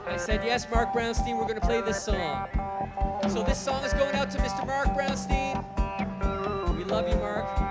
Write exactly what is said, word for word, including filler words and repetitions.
I said, yes, Mark Brownstein, we're going to play this song. So this song is going out to Mister Mark Brownstein. We love you, Mark.